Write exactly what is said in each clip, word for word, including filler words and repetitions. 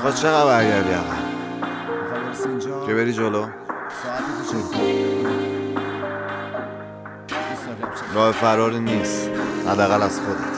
میخواد چقدر برگردی آقا؟ میخوای برسی اینجا که بری جلو؟ ساعتی تو چک راه فراری نیست، حداقل از خودت.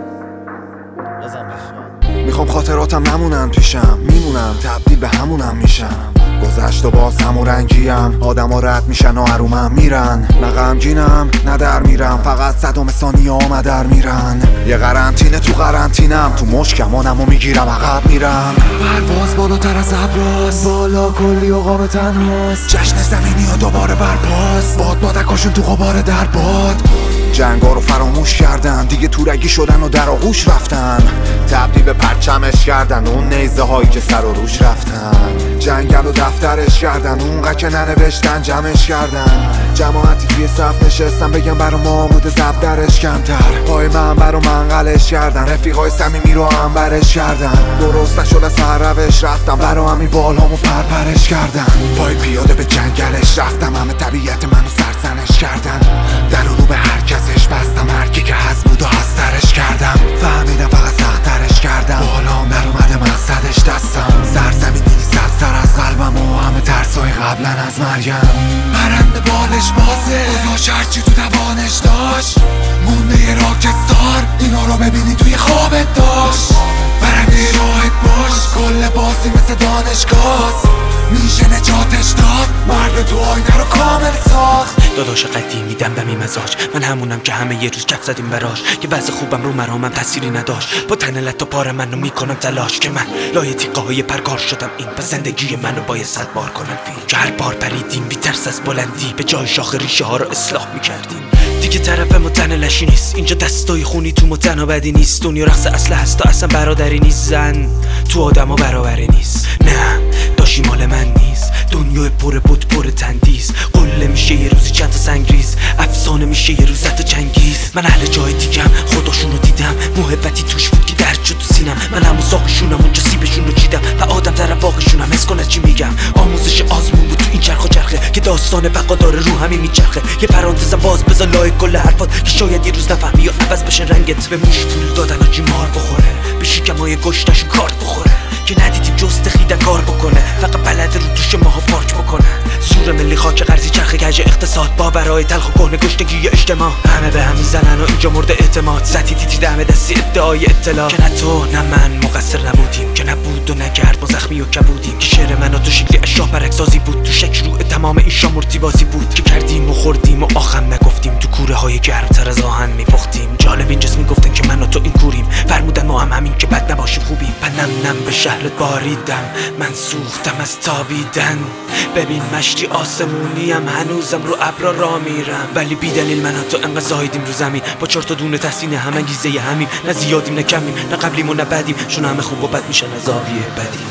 بزن بشه. میخوام خاطراتم نمونن پیشم، میمونم تبدیل به همونم میشم. گذشت و باز همون رنگیم، آدم ها رد میشن و حرومم میرن. نه غمگینم نه در میرم، فقط صدام ثانیه ها در میرن. یه قرنطینه تو قرنطینم، تو مشکمانم و میگیرم عقب میرم. پرواز بالاتر از ابراز، بالا کلی و قام تنهاست. جشن زمینی و دوباره برپاس، باد بادکاشون تو غبار در باد. جنگا رو فراموش کردن، دیگه تورگی شدن و در آغوش رفتن. تبدیل به پرچمش کردن اون نیزه هایی که سر و روش رفتن. جنگل و دفترش کردن، اونقدر که ننوشتن جمعش کردن. جماعتی توی صف نشستن بگم برا ما بوده زب درش کمتر. پای من برا منقلش کردن، رفیقای صمیمی رو انبرش کردن. درست نشد از هر روش رفتم، برا همین بالامو پرپرش کردن. پای پیاده به جنگلش رفتم، همه طبیعت منو سرزنش کردن. در رو به هر کسش بستم، هرکی که هست بود و هسترش کردم. فهمیدم فقط سخترش کردم، بالام در اومده مقصدش دستم. سرزمینی سر سر از قلبم و همه ترسای قبلا از مریم. پرنده بالش بازه، گذاشت هرچی تو توانش داشت. مونده یه راکستار، اینا رو ببینی توی خوابت داشت. برنده راحت باش، کل بازی مثل دانشگاه. میشه نجاتش داد، مرد تو آینه رو کامل ساخت. داداش قدیمی دمدمی مزاج، من همونم که همه یه روز کف زدیم براش. که وضع خوبم رو مرامم تأثیری نداشت. با تن لط و پار منو میکنم تلاش، که من لایه تیقه های پرگار شدم. این پس زندگی منو باید صد بار کنم فیلم، که هر بار پریدیم بی ترس از بلندی به جای شاخ ریشه ها رو اصلاح میکردیم. دیگه طرف متن لشی نیست، اینجا دستای خونی تو متن و بدی نیست. دنیا رقص اصله هست تا اصلا برادری نیست. زن تو آدم ها برابری نیست، نه داشی مال من نیست. دنیا پر بود پر تندیس، قله میشه یه روزی چند تا سنگریز. افسانه میشه یه روز تا چنگیز. من اهل جای دیگم، خداشونو دیدم. محبتی توش بود که درد شد تو سینم. من همون ساقشونم اونجا سیبشونو چیدم و آدم طرف واقعشونم. حس کن از چی میگم، آموزش آزمون بود تو این چرخ و چرخه که داستان بقا داره رو همین میچرخه. یه پرانتزم باز بذار لای کل حرفات، که شاید یه روز نفهمی یا عوض بشه رنگت. به موش پول دادن و جیمار بخوره، به شکمای گشتشون کارت بخوره. که ندیدیم جست خیده کار بکنه، فقط بلد رو توش ماها پارک بکنه. زور ملی خاک قرضی چرخ گنج اقتصاد، باورهای تلخ و کهنه گشتگی اجتماع. همه به هم میزنن و اینجا مورد اعتماد. سطحی دیدی دم دستی ادعای اطلاع، که نه تو نه من مقصر نبودیم، که نبود و نگرد ما زخمی و کبودیم. که شعر من و تو شکلی اشراح برکسازی بود، تو شک شروع تمام این شامورتی بازی بود. که کردیم و خوردیم و آخم نگفتیم، تو کوره های گرمتر از آهن میپختیم. جالب این جسم میگفتن که من و تو این کوریم، فرمودن ما هم همین که بد نباشیم خوبیم. پنم نم به شهرت باریدم، من سوختم از تابیدن. ببین مشتی آسمونیم، هنوزم رو ابرا را میرم. ولی بی دلیل من تو انقدر زایدیم رو زمین، با چهار تا دونه تحسین هم انگیزه همیم. نه زیادیم نه کمیم، نه قبلیم و نه بعدیم، چون همه خوب و بد میشن از زاویه بدیم.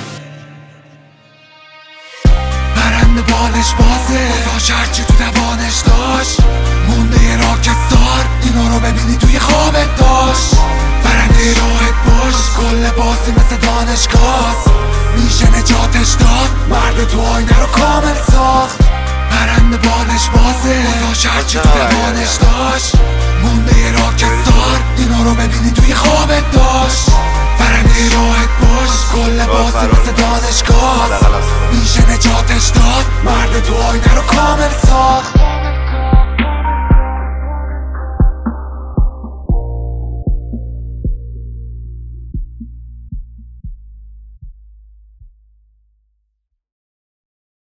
پرنده بالش بازه، گذاشت هرچی تو توانش داشت. مونده یه راکستار، اینا رو ببینی توی خوابت داشت. برنده راحت باش، کل بازی مثل دانشگاه. میشه نجاتش داد، مرد تو آینه رو کامل ساخت. پرنده بالش بازه، گذاشت هرچی تو توانش داشت. مونده یه راکستار، اینا رو ببینی توی خوابت داشت. برنده راحت باش، کل بازی مثل دانشگاه. میشه نجاتش داد، مرد تو آینه رو کامل ساخت.